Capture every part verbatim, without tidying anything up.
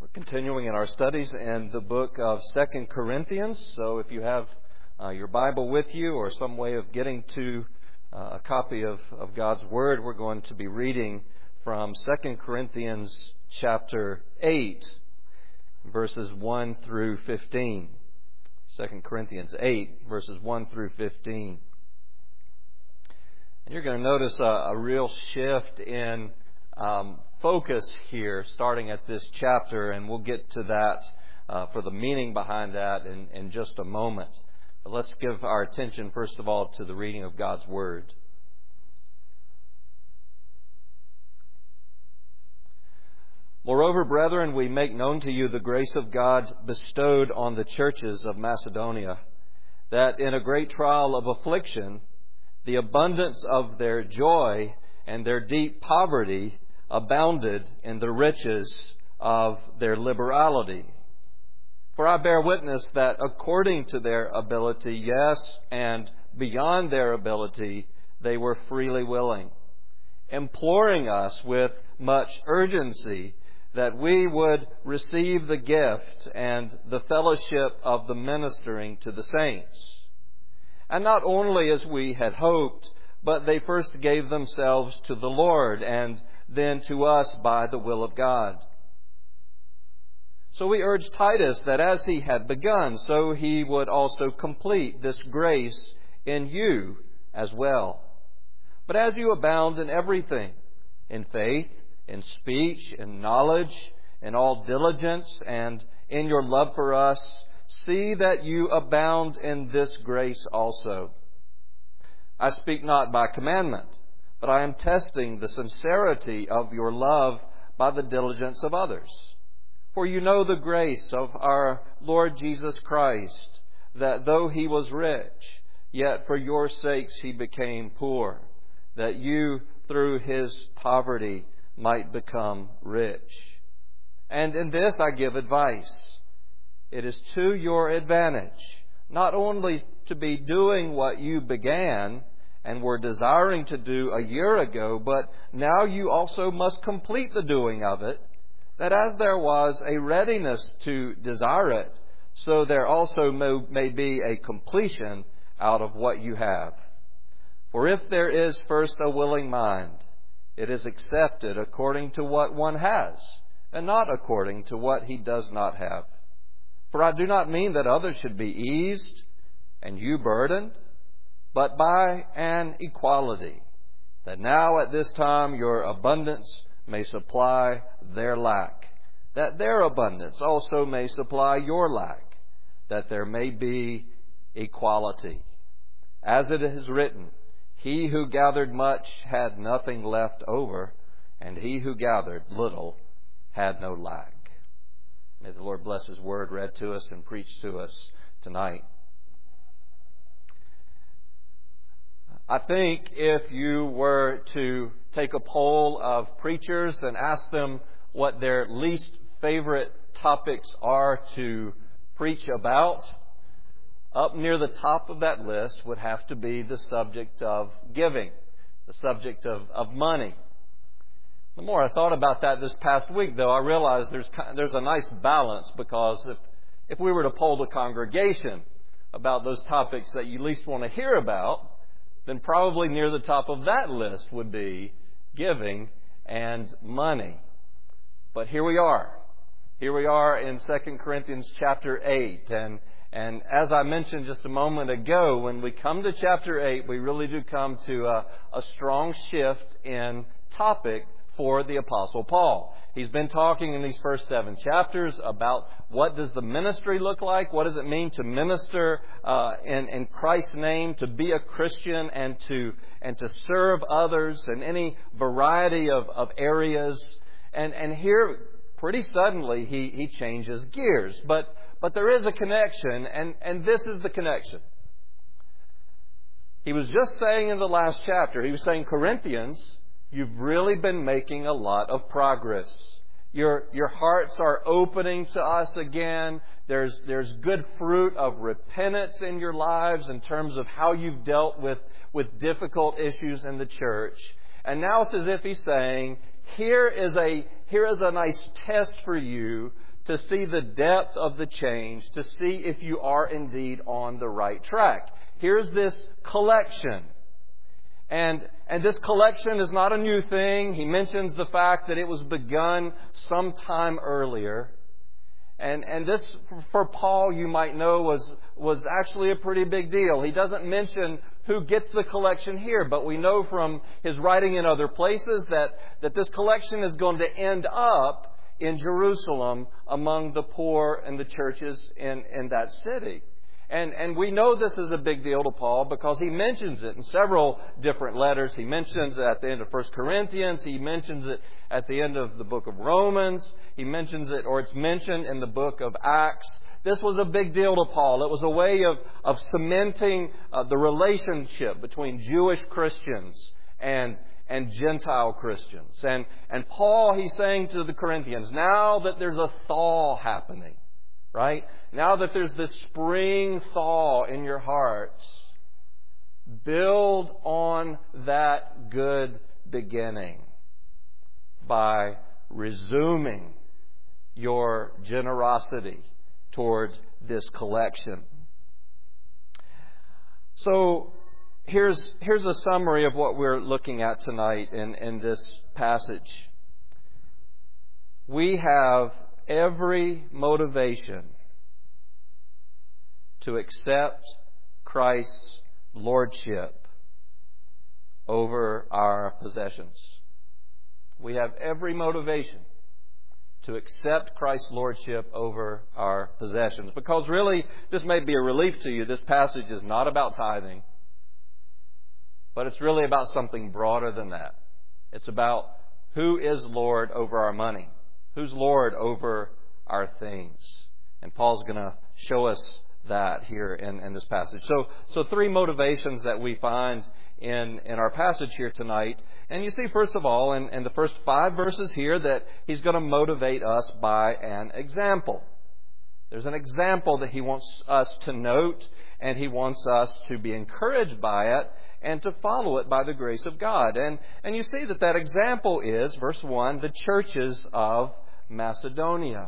Continuing in our studies in the book of Second Corinthians. So if you have uh, your Bible with you or some way of getting to uh, a copy of, of God's Word, we're going to be reading from Second Corinthians chapter eight, verses one through fifteen. Second Corinthians eight, verses one through fifteen. And you're going to notice a, a real shift in um, focus here, starting at this chapter, and we'll get to that uh, for the meaning behind that in, in just a moment. But let's give our attention, first of all, to the reading of God's Word. Moreover, brethren, we make known to you the grace of God bestowed on the churches of Macedonia, that in a great trial of affliction, the abundance of their joy and their deep poverty abounded in the riches of their liberality. For I bear witness that according to their ability, yes, and beyond their ability, they were freely willing, imploring us with much urgency that we would receive the gift and the fellowship of the ministering to the saints. And not only as we had hoped, but they first gave themselves to the Lord, and then to us by the will of God. So we urge Titus that as he had begun, so he would also complete this grace in you as well. But as you abound in everything, in faith, in speech, in knowledge, in all diligence, and in your love for us, see that you abound in this grace also. I speak not by commandment, but I am testing the sincerity of your love by the diligence of others. For you know the grace of our Lord Jesus Christ, that though he was rich, yet for your sakes he became poor, that you through his poverty might become rich. And in this I give advice. It is to your advantage, not only to be doing what you began and were desiring to do a year ago, but now you also must complete the doing of it, that as there was a readiness to desire it, so there also may, may be a completion out of what you have. For if there is first a willing mind, it is accepted according to what one has, and not according to what he does not have. For I do not mean that others should be eased and you burdened, but by an equality, that now at this time your abundance may supply their lack, that their abundance also may supply your lack, that there may be equality. As it is written, he who gathered much had nothing left over, and he who gathered little had no lack. May the Lord bless His Word read to us and preached to us tonight. I think if you were to take a poll of preachers and ask them what their least favorite topics are to preach about, up near the top of that list would have to be the subject of giving, the subject of, of money. The more I thought about that this past week, though, I realized there's there's a nice balance, because if, if we were to poll the congregation about those topics that you least want to hear about, then probably near the top of that list would be giving and money. But here we are. Here we are in Second Corinthians chapter eight. And, and as I mentioned just a moment ago, when we come to chapter eight, we really do come to a, a strong shift in topic for the Apostle Paul. He's been talking in these first seven chapters about what does the ministry look like, what does it mean to minister uh, in, in Christ's name, to be a Christian, and to and to serve others in any variety of, of areas. And and here, pretty suddenly, he, he changes gears. But but there is a connection, and, and this is the connection. He was just saying in the last chapter, he was saying, Corinthians, you've really been making a lot of progress. Your your hearts are opening to us again. There's there's good fruit of repentance in your lives in terms of how you've dealt with, with difficult issues in the church. And now it's as if he's saying, here is a here is a nice test for you to see the depth of the change, to see if you are indeed on the right track. Here's this collection. And, and this collection is not a new thing. He mentions the fact that it was begun sometime earlier. And, and this, for Paul, you might know, was, was actually a pretty big deal. He doesn't mention who gets the collection here, but we know from his writing in other places that, that this collection is going to end up in Jerusalem among the poor and the churches in, in that city. And, and we know this is a big deal to Paul because he mentions it in several different letters. He mentions it at the end of First Corinthians. He mentions it at the end of the book of Romans. He mentions it, or it's mentioned in the book of Acts. This was a big deal to Paul. It was a way of, of cementing uh, the relationship between Jewish Christians and, and Gentile Christians. And, and Paul, he's saying to the Corinthians, now that there's a thaw happening, right? Now that there's this spring thaw in your hearts, build on that good beginning by resuming your generosity toward this collection. So here's, here's a summary of what we're looking at tonight in, in this passage. We have every motivation to accept Christ's lordship over our possessions. We have every motivation to accept Christ's lordship over our possessions. Because really, this may be a relief to you. This passage is not about tithing, but it's really about something broader than that. It's about who is Lord over our money. Who's Lord over our things? And Paul's going to show us that here in, in this passage. So, so three motivations that we find in, in our passage here tonight. And you see, first of all, in, in the first five verses here, that he's going to motivate us by an example. There's an example that he wants us to note, and he wants us to be encouraged by it and to follow it by the grace of God. And, and you see that that example is, verse one, the churches of Macedonia.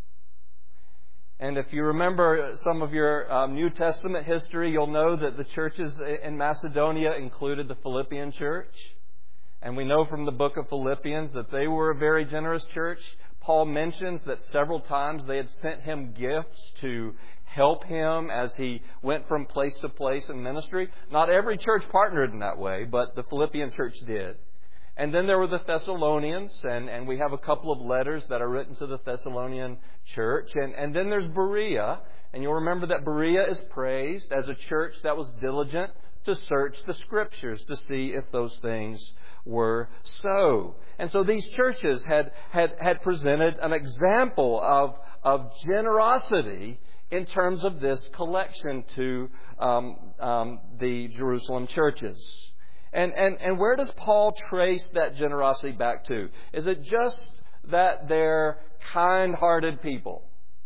And if you remember some of your um, New Testament history, you'll know that the churches in Macedonia included the Philippian church. And we know from the book of Philippians that they were a very generous church. Paul mentions that several times they had sent him gifts to help him as he went from place to place in ministry. Not every church partnered in that way, but the Philippian church did. And then there were the Thessalonians, and, and we have a couple of letters that are written to the Thessalonian church. And, and then there's Berea, and you'll remember that Berea is praised as a church that was diligent to search the Scriptures to see if those things were so. And so these churches had, had, had presented an example of, of generosity in terms of this collection to um, um, the Jerusalem churches. And, and, and where does Paul trace that generosity back to? Is it just that they're kind-hearted people?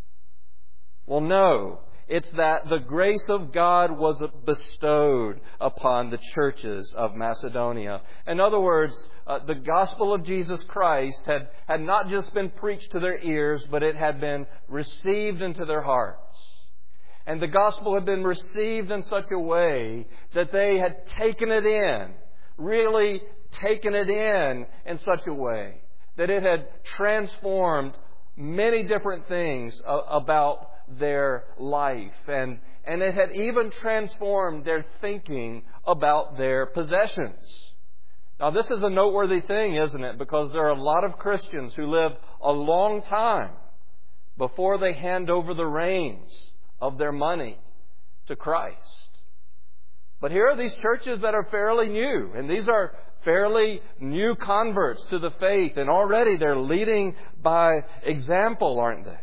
Well, no. It's that the grace of God was bestowed upon the churches of Macedonia. In other words, uh, the gospel of Jesus Christ had, had not just been preached to their ears, but it had been received into their hearts. And the gospel had been received in such a way that they had taken it in, really taken it in in such a way that it had transformed many different things about their life. And, and it had even transformed their thinking about their possessions. Now, this is a noteworthy thing, isn't it? Because there are a lot of Christians who live a long time before they hand over the reins of their money to Christ. But here are these churches that are fairly new, and these are fairly new converts to the faith, and already they're leading by example, aren't they?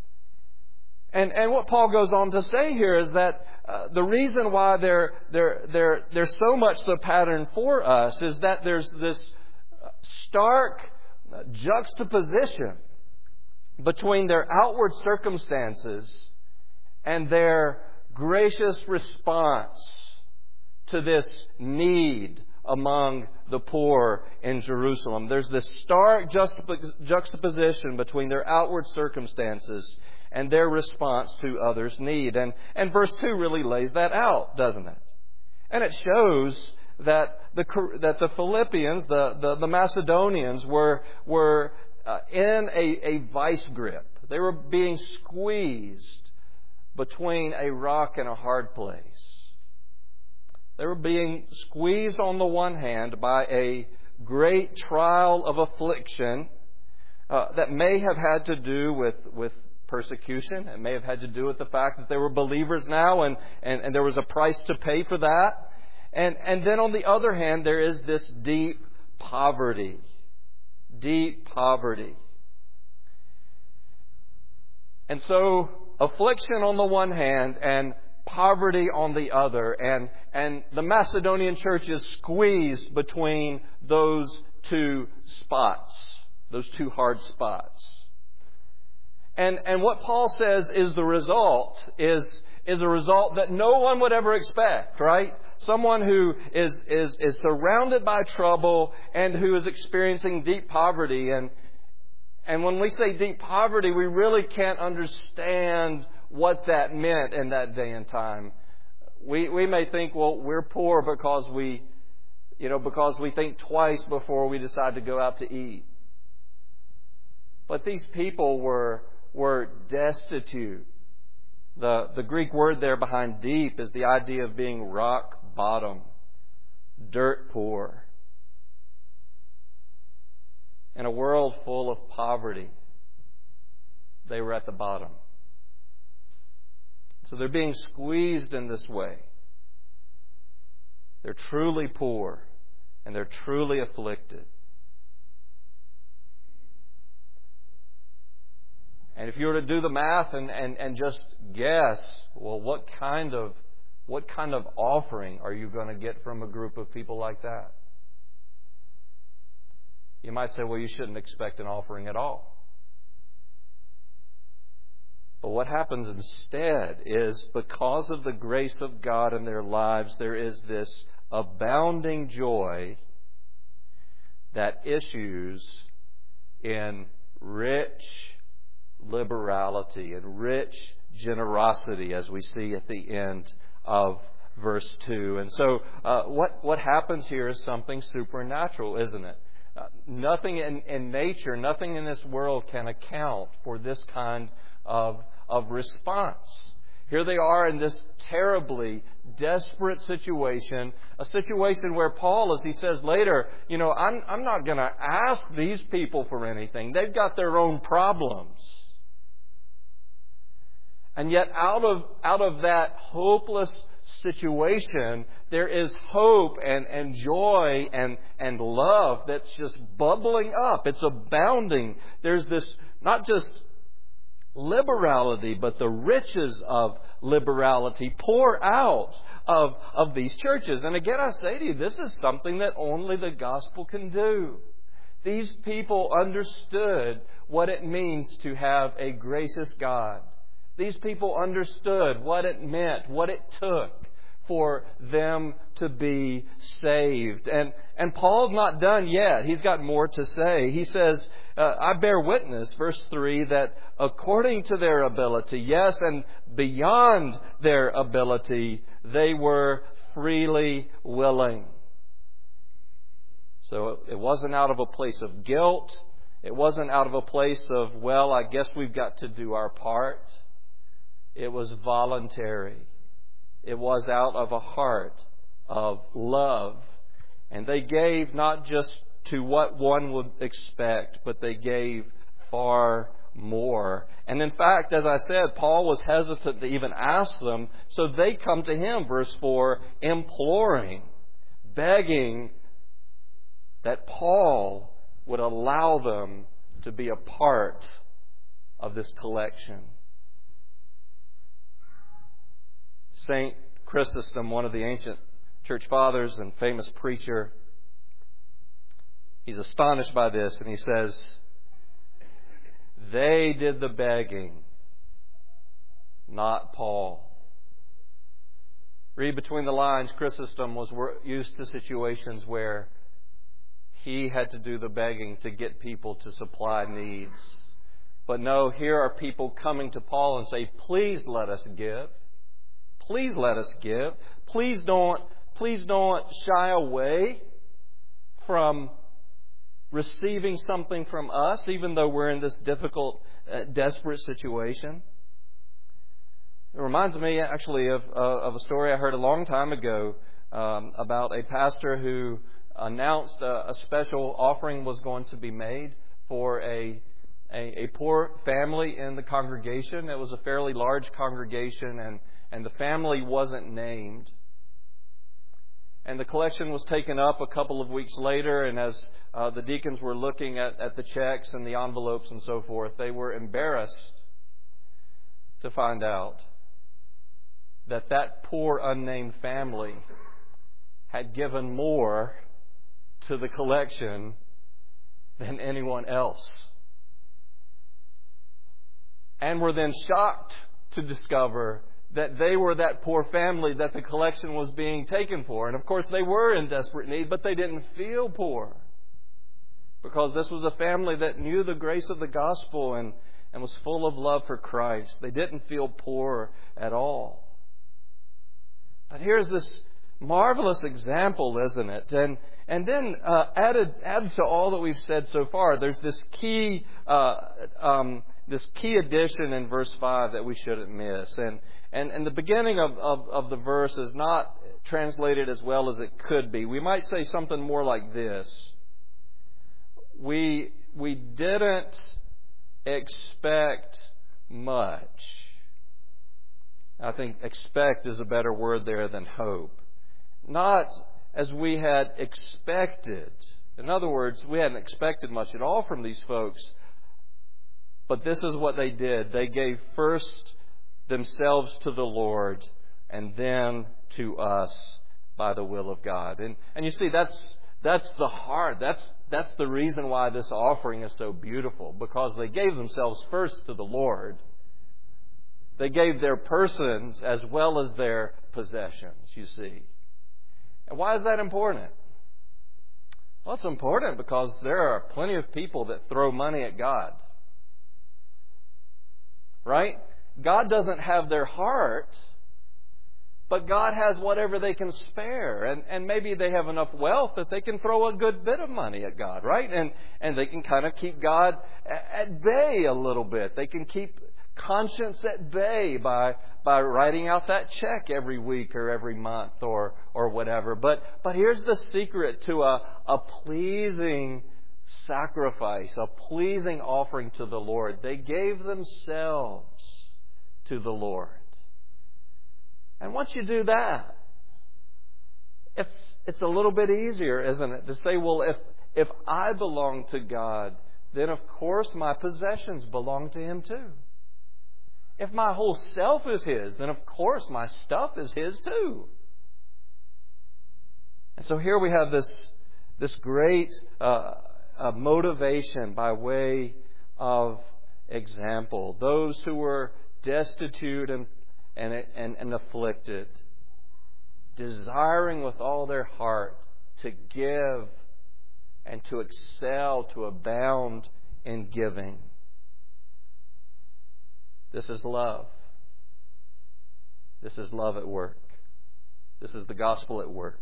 And and what Paul goes on to say here is that uh, the reason why they're they're they're they're so much the pattern for us is that there's this stark juxtaposition between their outward circumstances and their gracious response to this need among the poor in Jerusalem. There's this stark juxtaposition between their outward circumstances and their response to others' need. And, and verse two really lays that out, doesn't it? And it shows that the that the Philippians, the, the, the Macedonians, were, were uh, in a, a vice grip. They were being squeezed between a rock and a hard place. They were being squeezed on the one hand by a great trial of affliction uh, that may have had to do with, with persecution. It may have had to do with the fact that they were believers now and, and, and there was a price to pay for that. And, and then on the other hand, there is this deep poverty. Deep poverty. And so, affliction on the one hand and poverty on the other. And, and the Macedonian church is squeezed between those two spots, those two hard spots. And, and what Paul says is the result is, is a result that no one would ever expect, right? Someone who is, is, is surrounded by trouble and who is experiencing deep poverty. And, and when we say deep poverty, we really can't understand what that meant in that day and time. We, we may think, well, we're poor because we, you know, because we think twice before we decide to go out to eat. But these people were, were destitute. The, the Greek word there behind deep is the idea of being rock bottom, dirt poor. In a world full of poverty, they were at the bottom. So they're being squeezed in this way. They're truly poor and they're truly afflicted. And if you were to do the math and, and, and just guess, well, what kind of what kind of offering are you going to get from a group of people like that? You might say, well, you shouldn't expect an offering at all. But what happens instead is, because of the grace of God in their lives, there is this abounding joy that issues in rich liberality and rich generosity, as we see at the end of verse two. And so uh, what, what happens here is something supernatural, isn't it? Uh, nothing in, in nature, nothing in this world can account for this kind of, of response. Here they are in this terribly desperate situation, a situation where Paul, as he says later, you know, I'm, I'm not going to ask these people for anything. They've got their own problems. And yet out of, out of that hopeless situation, there is hope and, and joy and, and love that's just bubbling up. It's abounding. There's this, not just liberality, but the riches of liberality pour out of, of these churches. And again, I say to you, this is something that only the gospel can do. These people understood what it means to have a gracious God. These people understood what it meant, what it took for them to be saved. And, and Paul's not done yet. He's got more to say. He says, uh, I bear witness, verse three, that according to their ability, yes, and beyond their ability, they were freely willing. So it wasn't out of a place of guilt. It wasn't out of a place of, well, I guess we've got to do our part. It was voluntary. It was out of a heart of love. And they gave not just to what one would expect, but they gave far more. And in fact, as I said, Paul was hesitant to even ask them, so they come to him, verse four, imploring, begging that Paul would allow them to be a part of this collection. Saint Chrysostom, one of the ancient church fathers and famous preacher, he's astonished by this, and he says, they did the begging, not Paul. Read between the lines, Chrysostom was used to situations where he had to do the begging to get people to supply needs. But no, here are people coming to Paul and say, please let us give. Please let us give. Please don't, please don't shy away from receiving something from us, even though we're in this difficult, uh, desperate situation. It reminds me actually of, uh, of a story I heard a long time ago um, about a pastor who announced a, a special offering was going to be made for a, a a poor family in the congregation. It was a fairly large congregation, and, and the family wasn't named. And the collection was taken up a couple of weeks later, and as uh, the deacons were looking at, at the checks and the envelopes and so forth, they were embarrassed to find out that that poor unnamed family had given more to the collection than anyone else. And were then shocked to discover that they were that poor family that the collection was being taken for. And of course they were in desperate need, but they didn't feel poor, because this was a family that knew the grace of the gospel and, and was full of love for Christ. They didn't feel poor at all. But here's this marvelous example, isn't it? And and then uh, added added to all that we've said so far, there's this key uh, um, this key addition in verse five that we shouldn't miss. And and, and the beginning of, of, of the verse is not translated as well as it could be. We might say something more like this: We we didn't expect much. I think expect is a better word there than hope. Not as we had expected. In other words, we hadn't expected much at all from these folks. But this is what they did. They gave first themselves to the Lord and then to us by the will of God. And and you see, that's that's the heart. That's that's the reason why this offering is so beautiful. Because they gave themselves first to the Lord. They gave their persons as well as their possessions, you see. And why is that important? Well, it's important because there are plenty of people that throw money at God. Right? God doesn't have their heart, but God has whatever they can spare. And, and maybe they have enough wealth that they can throw a good bit of money at God, right? And, and they can kind of keep God at bay a little bit. They can keep conscience at bay by by writing out that check every week or every month or or whatever. But but here's the secret to a, a pleasing sacrifice, a pleasing offering to the Lord. They gave themselves to the Lord. And once you do that, it's it's a little bit easier, isn't it, to say, well, if if I belong to God, then of course my possessions belong to Him too. If my whole self is His, then of course my stuff is His too. And so here we have this, this great uh, uh, motivation by way of example. Those who were destitute and, and, and, and afflicted, desiring with all their heart to give and to excel, to abound in giving. This is love. This is love at work. This is the gospel at work.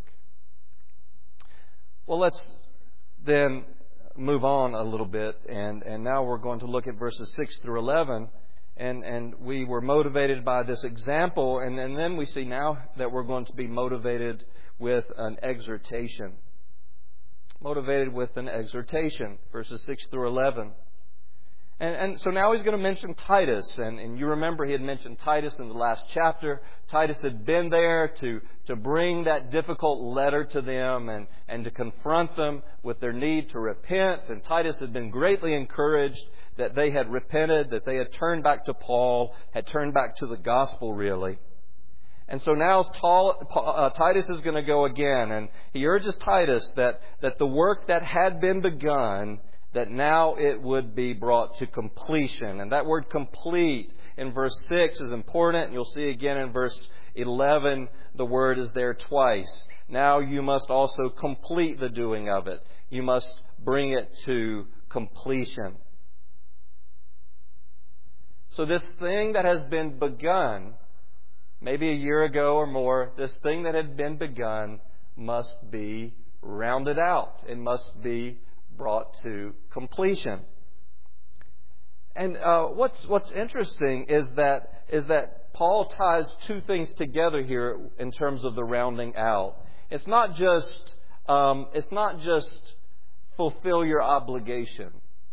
Well, let's then move on a little bit, and, and now we're going to look at verses six through eleven. And, and we were motivated by this example, and, and then we see now that we're going to be motivated with an exhortation. Motivated with an exhortation, verses six through eleven. And, and so now he's going to mention Titus. And, and you remember he had mentioned Titus in the last chapter. Titus had been there to, to bring that difficult letter to them and, and to confront them with their need to repent. And Titus had been greatly encouraged that they had repented, that they had turned back to Paul, had turned back to the gospel really. And so now uh, Titus is going to go again. And he urges Titus that, that the work that had been begun, that now it would be brought to completion. And that word complete in verse six is important. And you'll see again in verse eleven, the word is there twice. Now you must also complete the doing of it. You must bring it to completion. So this thing that has been begun, maybe a year ago or more, this thing that had been begun must be rounded out. It must be brought to completion. And uh, what's what's interesting is that is that Paul ties two things together here in terms of the rounding out. It's not just um, it's not just fulfill your obligation.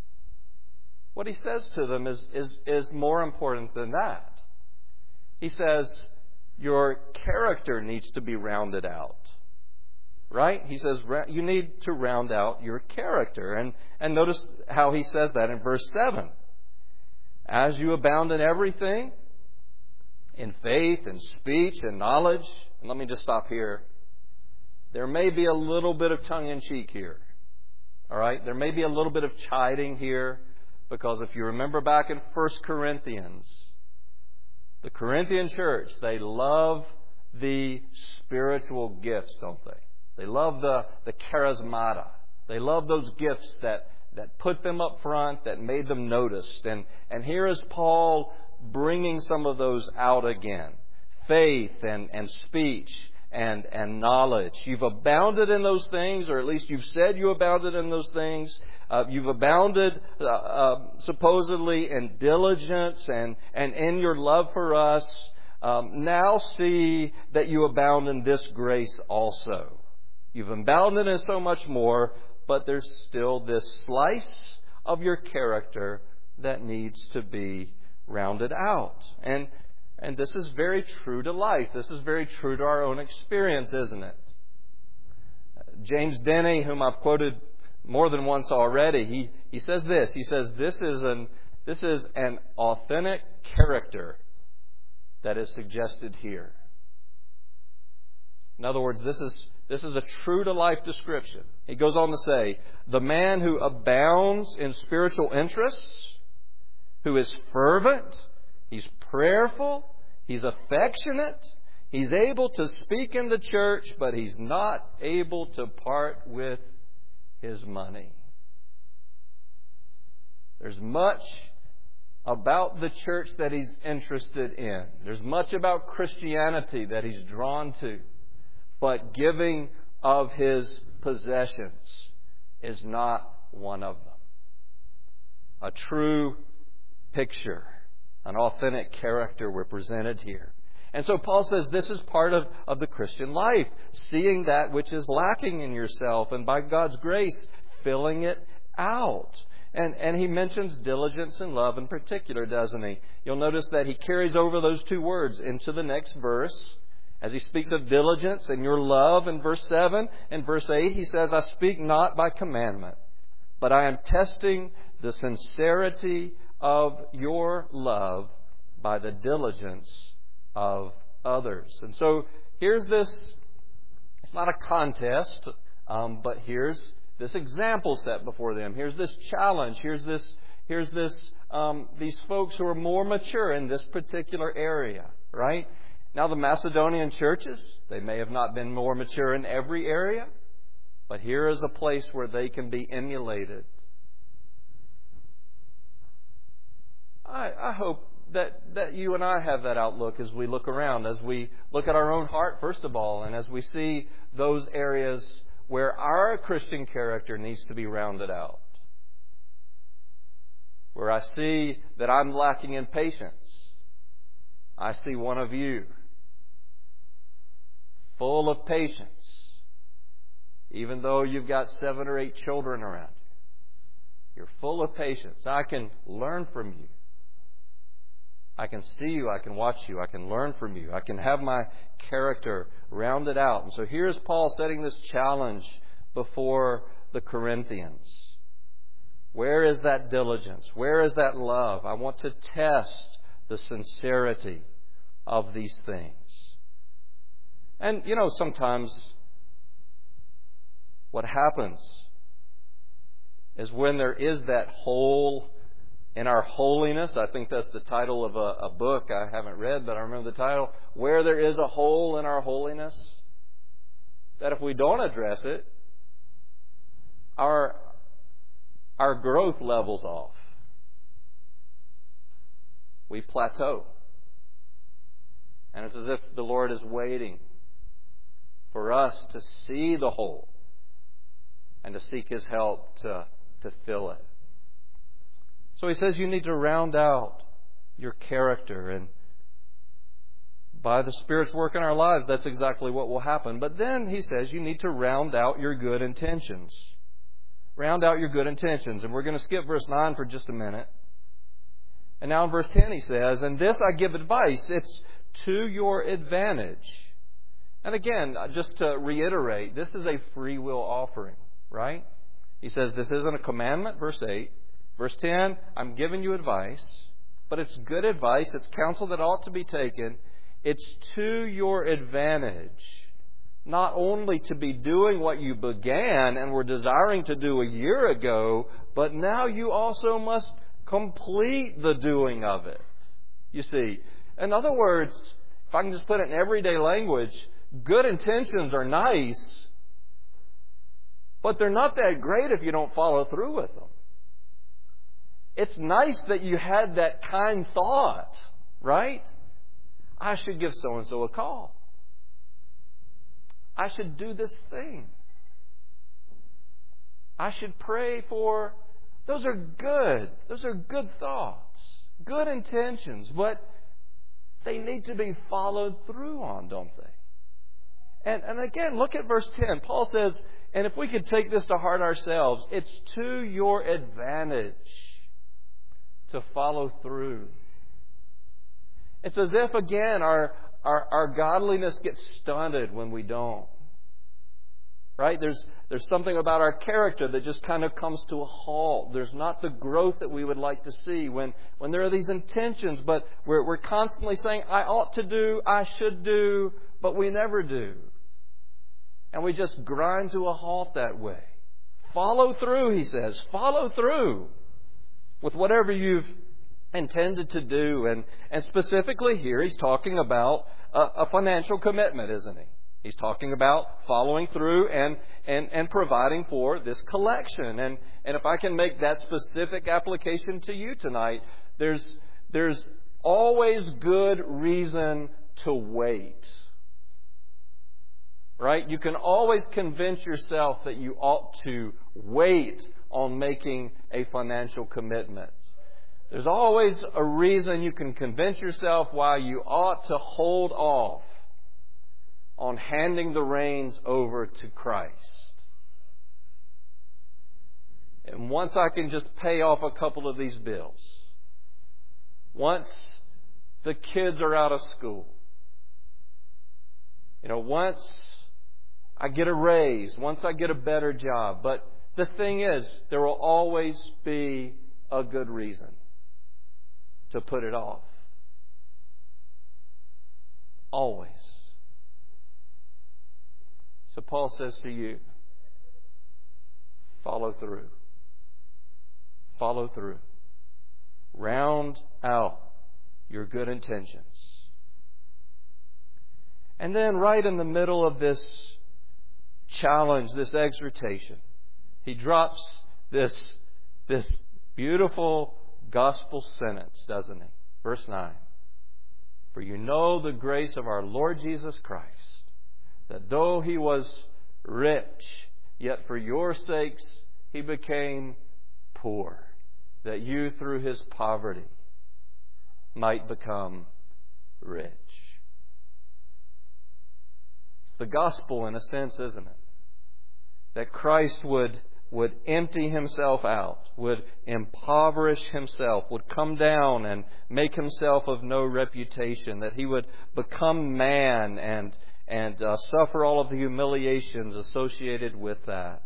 What he says to them is is is more important than that. He says your character needs to be rounded out. Right? He says you need to round out your character. And, and notice how he says that in verse seven. As you abound in everything, in faith and speech and knowledge. And let me just stop here. There may be a little bit of tongue-in-cheek here. All right? There may be a little bit of chiding here. Because if you remember back in First Corinthians, the Corinthian church, they love the spiritual gifts, don't they? They love the, the charismata. They love those gifts that, that put them up front, that made them noticed. And, and here is Paul bringing some of those out again. Faith and, and speech and, and knowledge. You've abounded in those things, or at least you've said you abounded in those things. Uh, you've abounded uh, uh, supposedly in diligence and, and in your love for us. Um, now see that you abound in this grace also. You've abounded in so much more, but there's still this slice of your character that needs to be rounded out. And and this is very true to life. This is very true to our own experience, isn't it? James Denney, whom I've quoted more than once already, he, he says this. He says this is an this is an authentic character that is suggested here. In other words, this is This is a true-to-life description. He goes on to say, the man who abounds in spiritual interests, who is fervent, he's prayerful, he's affectionate, he's able to speak in the church, but he's not able to part with his money. There's much about the church that he's interested in. There's much about Christianity that he's drawn to. But giving of his possessions is not one of them. A true picture, an authentic character represented here. And so Paul says this is part of, of the Christian life. Seeing that which is lacking in yourself and by God's grace, filling it out. And, and he mentions diligence and love in particular, doesn't he? You'll notice that he carries over those two words into the next verse. As he speaks of diligence and your love in verse seven, in verse eight, he says, I speak not by commandment, but I am testing the sincerity of your love by the diligence of others. And so here's this, it's not a contest, um, but here's this example set before them. Here's this challenge. Here's this, here's this, um, these folks who are more mature in this particular area, right? Now, the Macedonian churches, they may have not been more mature in every area, but here is a place where they can be emulated. I, I hope that, that you and I have that outlook as we look around, as we look at our own heart, first of all, and as we see those areas where our Christian character needs to be rounded out. Where I see that I'm lacking in patience. I see one of you full of patience, even though you've got seven or eight children around you. You're full of patience. I can learn from you. I can see you. I can watch you. I can learn from you. I can have my character rounded out. And so here's Paul setting this challenge before the Corinthians. Where is that diligence? Where is that love? I want to test the sincerity of these things. And, you know, sometimes what happens is when there is that hole in our holiness. I think that's the title of a, a book I haven't read, but I remember the title. Where there is a hole in our holiness, that if we don't address it, our, our growth levels off. We plateau. And it's as if the Lord is waiting for us to see the hole and to seek His help to, to fill it. So He says you need to round out your character, and by the Spirit's work in our lives, that's exactly what will happen. But then He says you need to round out your good intentions. Round out your good intentions. And we're going to skip verse nine for just a minute. And now in verse ten He says, and this I give advice, it's to your advantage. And again, just to reiterate, this is a free will offering, right? He says this isn't a commandment, verse eight. Verse ten, I'm giving you advice, but it's good advice. It's counsel that ought to be taken. It's to your advantage, not only to be doing what you began and were desiring to do a year ago, but now you also must complete the doing of it. You see, in other words, if I can just put it in everyday language, good intentions are nice, but they're not that great if you don't follow through with them. It's nice that you had that kind thought, right? I should give so-and-so a call. I should do this thing. I should pray for... Those are good. Those are good thoughts, good intentions, but they need to be followed through on, don't they? And, and again, look at verse ten. Paul says, and if we could take this to heart ourselves, it's to your advantage to follow through. It's as if, again, our, our, our godliness gets stunted when we don't. Right? There's, there's something about our character that just kind of comes to a halt. There's not the growth that we would like to see when, when there are these intentions, but we're, we're constantly saying, I ought to do, I should do, but we never do. And we just grind to a halt that way. Follow through, he says. Follow through with whatever you've intended to do. And, and specifically here, he's talking about a, a financial commitment, isn't he? He's talking about following through and, and, and providing for this collection. And, and if I can make that specific application to you tonight, there's, there's always good reason to wait. Right? You can always convince yourself that you ought to wait on making a financial commitment. There's always a reason you can convince yourself why you ought to hold off on handing the reins over to Christ. And once I can just pay off a couple of these bills, once the kids are out of school, you know, once I get a raise, once I get a better job. But the thing is, there will always be a good reason to put it off. Always. So Paul says to you, follow through. Follow through. Round out your good intentions. And then right in the middle of this challenge, this exhortation, he drops this, this beautiful gospel sentence, doesn't he? Verse nine. For you know the grace of our Lord Jesus Christ, that though He was rich, yet for your sakes He became poor, that you through His poverty might become rich. It's the gospel in a sense, isn't it? That Christ would, would empty Himself out, would impoverish Himself, would come down and make Himself of no reputation, that He would become man and and uh, suffer all of the humiliations associated with that.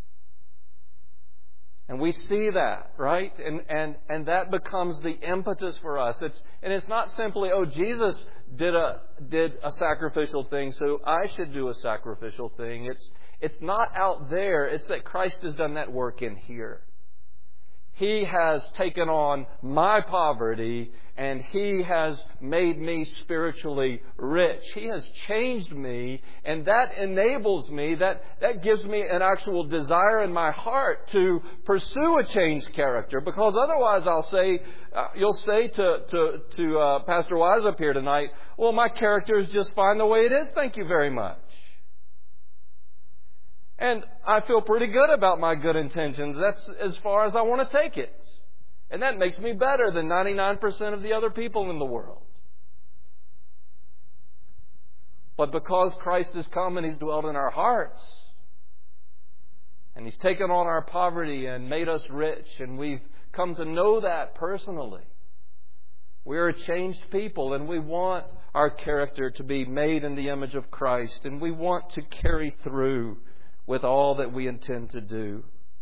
And we see that, right? And and and that becomes the impetus for us. It's and it's not simply, oh, Jesus did a did a sacrificial thing, so I should do a sacrificial thing. It's it's not out there. It's that Christ has done that work in here. He has taken on my poverty and He has made me spiritually rich. He has changed me, and that enables me, that, that gives me an actual desire in my heart to pursue a changed character. Because otherwise I'll say, uh, you'll say to, to, to uh, Pastor Wise up here tonight, well, my character is just fine the way it is, thank you very much. And I feel pretty good about my good intentions. That's as far as I want to take it. And that makes me better than ninety-nine percent of the other people in the world. But because Christ has come and He's dwelt in our hearts, and He's taken on our poverty and made us rich, and we've come to know that personally, we are a changed people, and we want our character to be made in the image of Christ, and we want to carry through with all that we intend to do.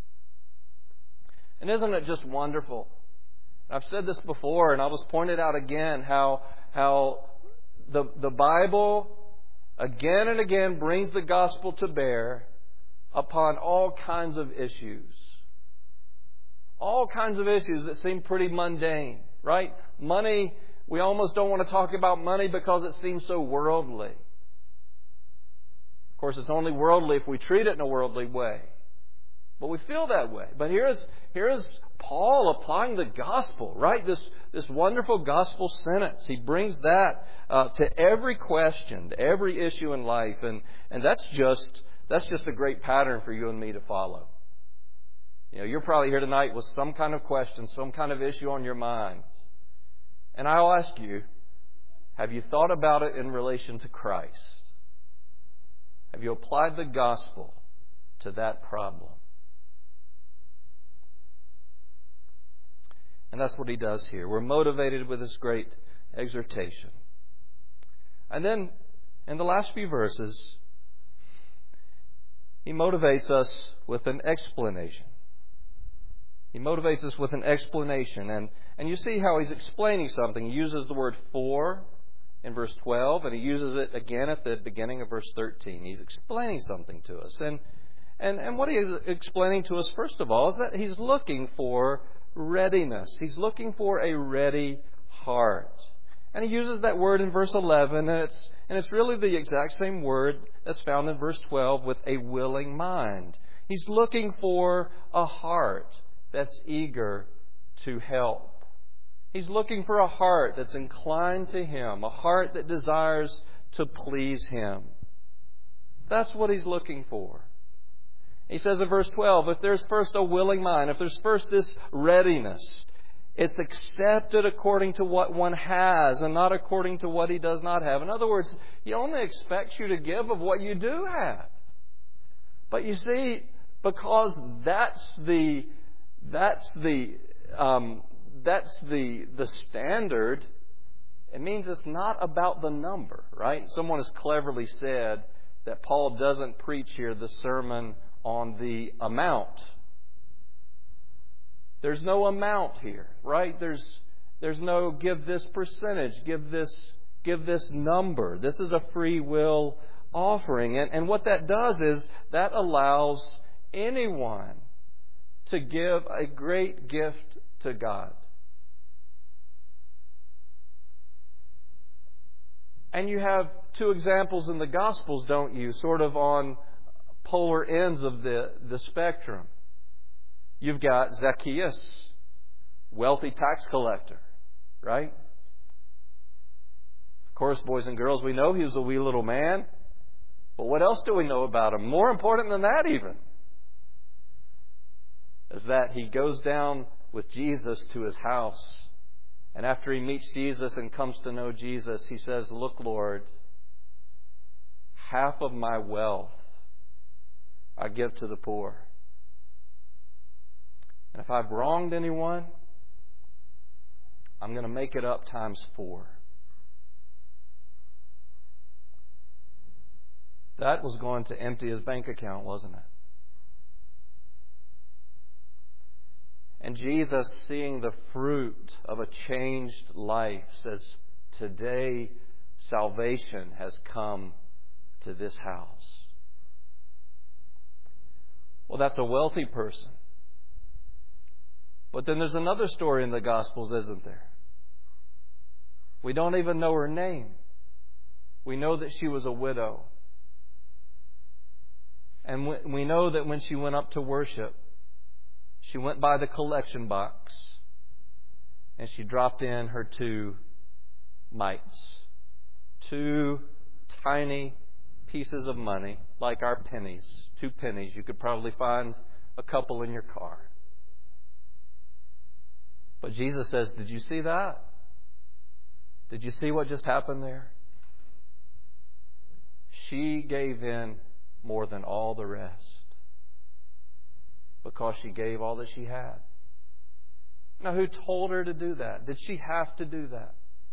And isn't it just wonderful? I've said this before, and I'll just point it out again, how, how the, the Bible again and again brings the gospel to bear upon all kinds of issues. All kinds of issues that seem pretty mundane, right? Money, we almost don't want to talk about money because it seems so worldly. Of course, it's only worldly if we treat it in a worldly way. But we feel that way. But here's, here's Paul applying the gospel, right? This, this wonderful gospel sentence. He brings that uh, to every question, to every issue in life. And, and that's just, that's just a great pattern for you and me to follow. You know, you're probably here tonight with some kind of question, some kind of issue on your mind. And I'll ask you, have you thought about it in relation to Christ? Have you applied the gospel to that problem? And that's what he does here. We're motivated with this great exhortation. And then, in the last few verses, he motivates us with an explanation. He motivates us with an explanation. And, and you see how he's explaining something. He uses the word for in verse twelve, and he uses it again at the beginning of verse thirteen. He's explaining something to us. And, and, and what he is explaining to us, first of all, is that he's looking for readiness. He's looking for a ready heart. And he uses that word in verse eleven, and it's, and it's really the exact same word that's found in verse twelve with a willing mind. He's looking for a heart that's eager to help. He's looking for a heart that's inclined to Him, a heart that desires to please Him. That's what he's looking for. He says in verse twelve, if there's first a willing mind, if there's first this readiness, it's accepted according to what one has and not according to what he does not have. In other words, He only expects you to give of what you do have. But you see, because that's the that's the um, that's the the standard, it means it's not about the number, right? Someone has cleverly said that Paul doesn't preach here the sermon on the amount. There's no amount here, right? There's there's no give this percentage, give this give this number. This is a free will offering. And, and what that does is that allows anyone to give a great gift to God. And you have two examples in the Gospels, don't you? Sort of on polar ends of the, the spectrum. You've got Zacchaeus, wealthy tax collector, right? Of course, boys and girls, we know he was a wee little man. But what else do we know about him? More important than that even, is that he goes down with Jesus to his house. And after he meets Jesus and comes to know Jesus, he says, look, Lord, half of my wealth I give to the poor. And if I've wronged anyone, I'm going to make it up times four. That was going to empty his bank account, wasn't it? And Jesus, seeing the fruit of a changed life, says, today salvation has come to this house. Well, that's a wealthy person. But then there's another story in the Gospels, isn't there? We don't even know her name. We know that she was a widow. And we know that when she went up to worship, she went by the collection box and she dropped in her two mites. Two tiny pieces of money, like our pennies. Two pennies. You could probably find a couple in your car. But Jesus says, did you see that? Did you see what just happened there? She gave in more than all the rest because she gave all that she had. Now, who told her to do that? Did she have to do that?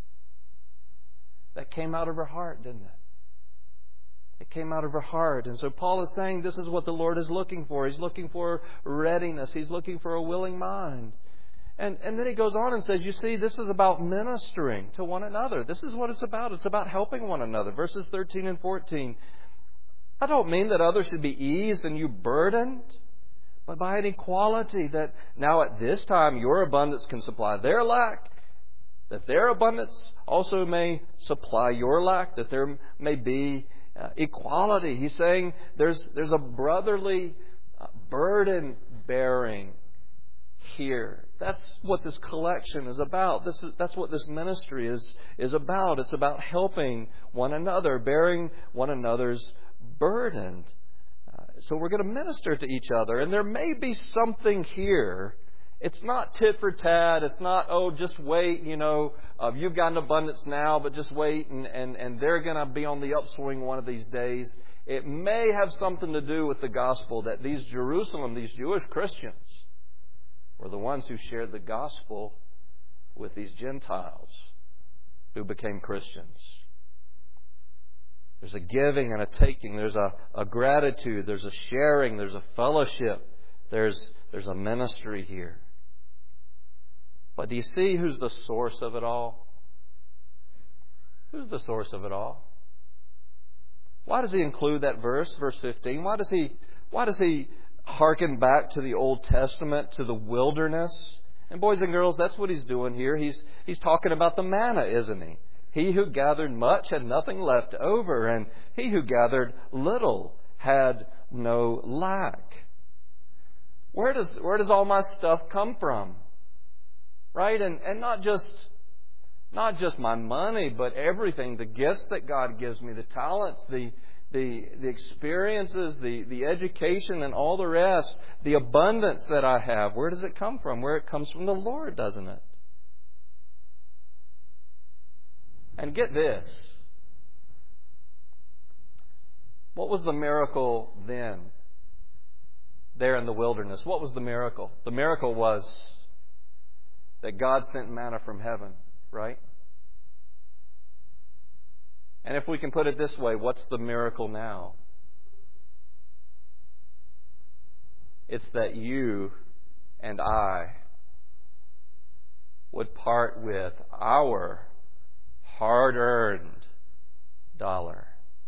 That came out of her heart, didn't it? It came out of her heart. And so Paul is saying this is what the Lord is looking for. He's looking for readiness. He's looking for a willing mind. And, and then he goes on and says, you see, this is about ministering to one another. This is what it's about. It's about helping one another. Verses thirteen and fourteen. I don't mean that others should be eased and you burdened, but by an equality that now at this time your abundance can supply their lack, that their abundance also may supply your lack, that there may be uh, equality. He's saying there's there's a brotherly uh, burden bearing here. That's what this collection is about. This is, that's what this ministry is, is about. It's about helping one another, bearing one another's burden. Uh, so we're going to minister to each other. And there may be something here. It's not tit for tat. It's not, oh, just wait, you know, uh, you've got an abundance now, but just wait and, and, and they're going to be on the upswing one of these days. It may have something to do with the gospel that these Jerusalem, these Jewish Christians, were the ones who shared the gospel with these Gentiles who became Christians. There's a giving and a taking. There's a, a gratitude. There's a sharing. There's a fellowship. There's, there's a ministry here. But do you see who's the source of it all? Who's the source of it all? Why does he include that verse, verse fifteen? Why does he, why does he harken back to the Old Testament, to the wilderness? And boys and girls, that's what he's doing here. He's he's talking about the manna, isn't he? He who gathered much had nothing left over, and he who gathered little had no lack. Where does where does all my stuff come from? Right? And and not just not just my money, but everything, the gifts that God gives me, the talents, the The, the experiences, the, the education and all the rest, the abundance that I have. Where does it come from? Where it comes from the Lord, doesn't it? And get this. What was the miracle then? There in the wilderness. What was the miracle? The miracle was that God sent manna from heaven, right? And if we can put it this way, what's the miracle now? It's that you and I would part with our hard-earned dollar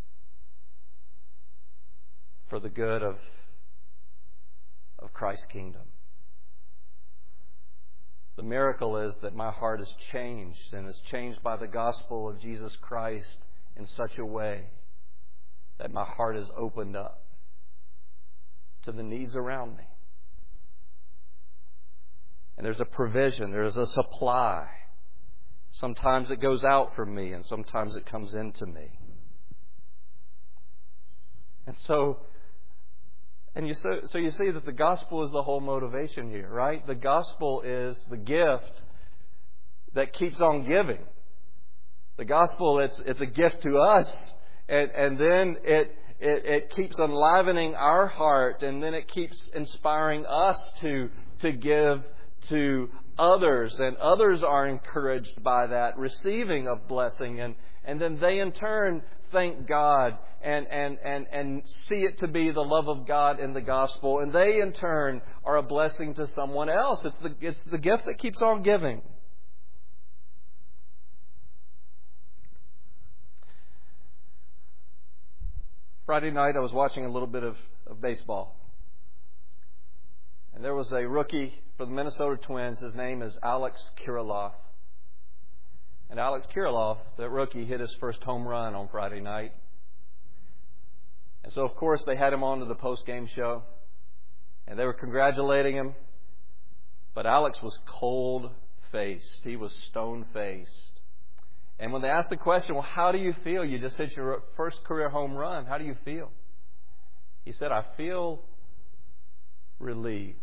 for the good of, of Christ's kingdom. The miracle is that my heart is changed, and is changed by the gospel of Jesus Christ in such a way that my heart is opened up to the needs around me. And there's a provision, there's a supply. Sometimes it goes out from me, and sometimes it comes into me. And so, and you so, so you see that the gospel is the whole motivation here, right? The gospel is the gift that keeps on giving. The gospel, it's it's a gift to us, and, and then it, it it keeps enlivening our heart, and then it keeps inspiring us to to give to others, and others are encouraged by that, receiving of blessing, and, and then they in turn thank God and, and, and, and see it to be the love of God in the gospel, and they in turn are a blessing to someone else. It's the it's the gift that keeps on giving. Friday night, I was watching a little bit of, of baseball. And there was a rookie for the Minnesota Twins. His name is Alex Kirilloff. And Alex Kirilloff, that rookie, hit his first home run on Friday night. And so, of course, they had him on to the post-game show. And they were congratulating him. But Alex was cold-faced. He was stone-faced. And when they asked the question, well, how do you feel? You just hit your first career home run. How do you feel? He said, I feel relieved.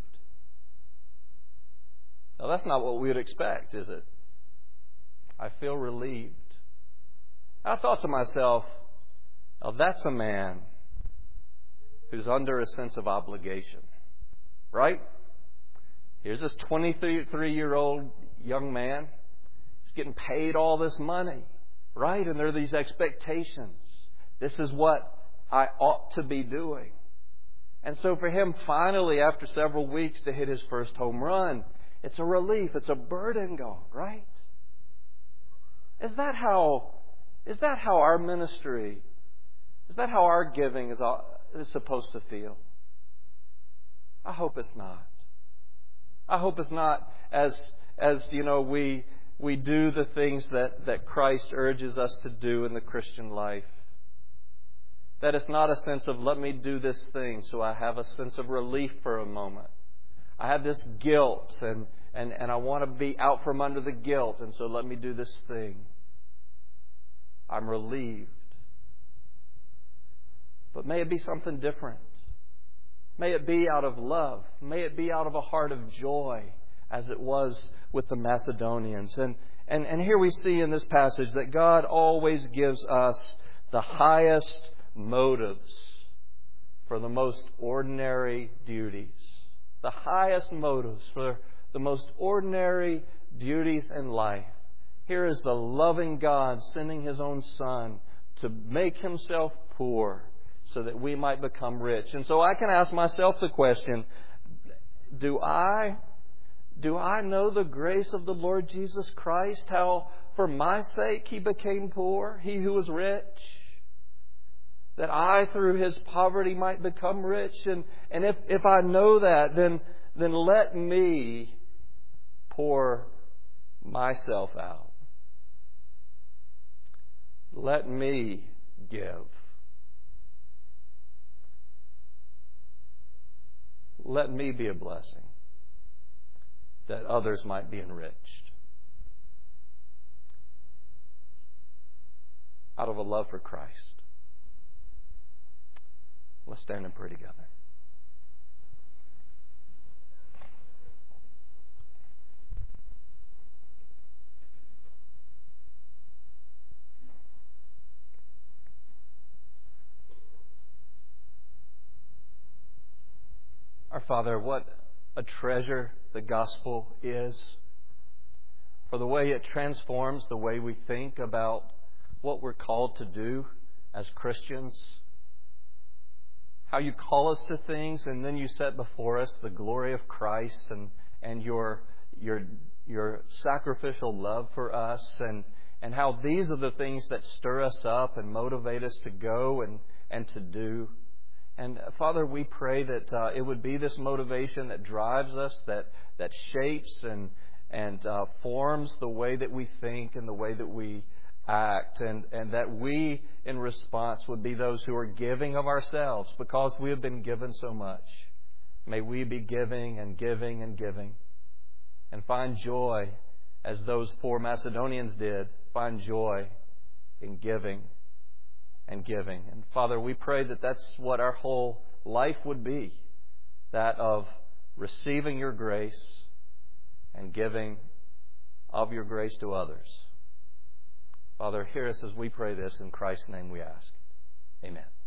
Now, that's not what we would expect, is it? I feel relieved. I thought to myself, now that's a man who's under a sense of obligation, right? Here's this twenty-three-year-old young man. He's getting paid all this money, right? And there are these expectations. This is what I ought to be doing. And so for him, finally, after several weeks, to hit his first home run, it's a relief. It's a burden gone, right? Is that how, is that how our ministry, is that how our giving is, is supposed to feel? I hope it's not. I hope it's not as, as you know, we, we do the things that, that Christ urges us to do in the Christian life. That it's not a sense of, let me do this thing so I have a sense of relief for a moment. I have this guilt and, and, and I want to be out from under the guilt, and so let me do this thing. I'm relieved. But may it be something different. May it be out of love. May it be out of a heart of joy, as it was with the Macedonians. And, and, and here we see in this passage that God always gives us the highest motives for the most ordinary duties. The highest motives for the most ordinary duties in life. Here is the loving God sending His own Son to make Himself poor so that we might become rich. And so I can ask myself the question, do I, do I know the grace of the Lord Jesus Christ? How for my sake He became poor, He who was rich? That I, through His poverty, might become rich. And, and if, if I know that, then, then let me pour myself out. Let me give. Let me be a blessing that others might be enriched. Out of a love for Christ. Let's stand and pray together. Our Father, what a treasure the gospel is. For the way it transforms the way we think about what we're called to do as Christians. How you call us to things, and then you set before us the glory of Christ and, and your, your, your sacrificial love for us, and, and how these are the things that stir us up and motivate us to go and, and to do. And Father, we pray that uh, it would be this motivation that drives us, that, that shapes and, and uh, forms the way that we think and the way that we act, and, and that we, in response, would be those who are giving of ourselves because we have been given so much. May we be giving and giving and giving and find joy as those poor Macedonians did, find joy in giving and giving. And Father, we pray that that's what our whole life would be, that of receiving your grace and giving of your grace to others. Father, hear us as we pray this. In Christ's name we ask. Amen.